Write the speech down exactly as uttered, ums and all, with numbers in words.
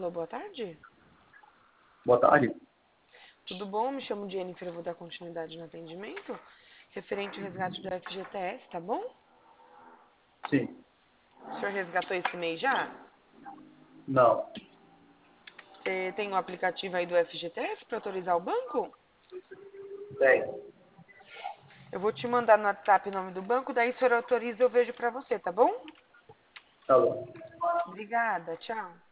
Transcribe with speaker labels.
Speaker 1: Alô, boa tarde.
Speaker 2: Boa tarde.
Speaker 1: Tudo bom? Me chamo Jennifer, eu vou dar continuidade no atendimento. Referente ao resgate do F G T S, tá bom?
Speaker 2: Sim.
Speaker 1: O senhor resgatou esse mês já?
Speaker 2: Não.
Speaker 1: Você tem o aplicativo aí do F G T S para autorizar o banco?
Speaker 2: Tem.
Speaker 1: Eu vou te mandar no WhatsApp o nome do banco, daí o senhor autoriza e eu vejo para você, tá bom?
Speaker 2: Tá bom.
Speaker 1: Obrigada, tchau.